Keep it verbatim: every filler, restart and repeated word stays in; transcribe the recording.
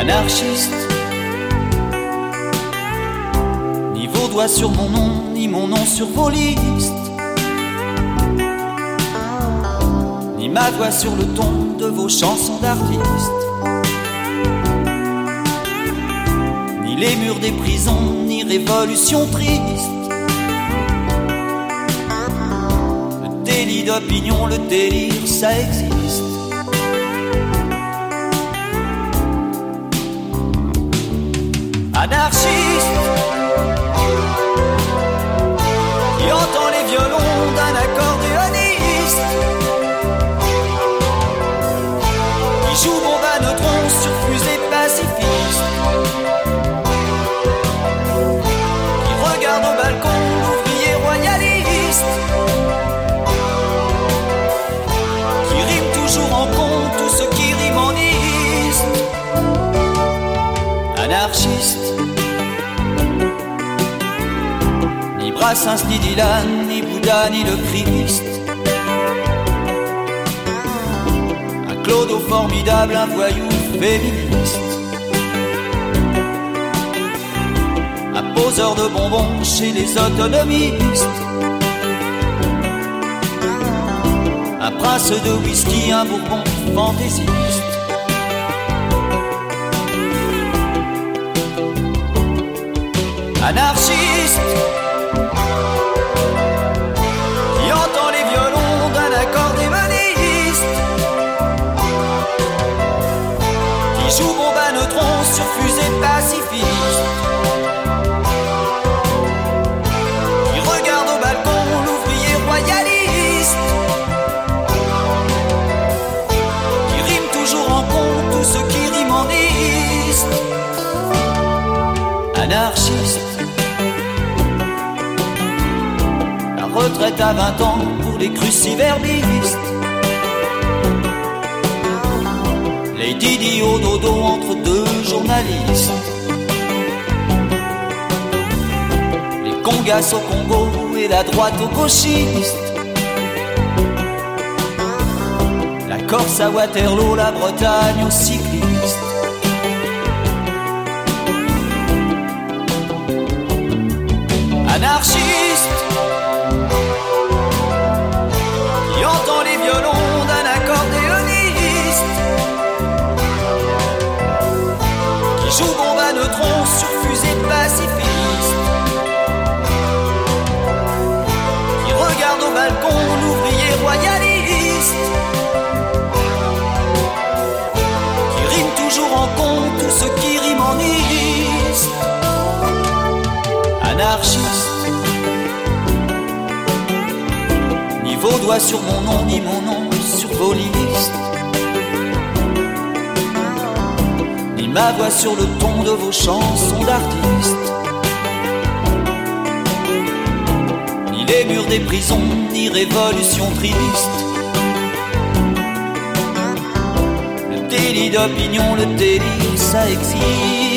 Anarchiste. Ni vos doigts sur mon nom, ni mon nom sur vos listes, ni ma voix sur le ton de vos chansons d'artistes, ni les murs des prisons, ni révolution triste. Le délit d'opinion, le délire, ça existe. Anarchiste, qui entend les violons d'un accordéoniste, qui joue bombe à neutrons sur fusée pacifiste, qui regarde au balcon l'ouvrier royaliste, qui rime toujours en con tout ce qui rime en iste. Anarchiste. Ni Brassens, ni Dylan, ni Bouddha, ni le Christ. Un clodo formidable, un voyou féministe. Un poseur de bonbons chez les autonomistes. Un prince de whisky, un bourbon fantaisiste. Anarchiste, qui entend les violons d'un accordéoniste, qui joue bombe à neutrons sur fusée pacifiste, qui regarde au balcon l'ouvrier royaliste, qui rime toujours en con tout ce qui rime en iste. Anarchiste. Retraite à vingt ans pour les cruciverbistes, les Didi au dodo entre deux journalistes, les Congas au Congo et la droite aux gauchistes, la Corse à Waterloo, la Bretagne aux cyclistes. Anarchiste, qui entend les violons d'un accordéoniste, qui joue bombe à neutrons sur fusée pacifiste, qui regarde au balcon l'ouvrier royaliste, qui rime toujours en con tout ce qui rime en iste. Anarchiste. Ni vos doigts sur mon nom, ni mon nom sur vos listes, ni ma voix sur le ton de vos chansons d'artistes, ni les murs des prisons, ni révolution triste. Le délit d'opinion, le délire, ça existe.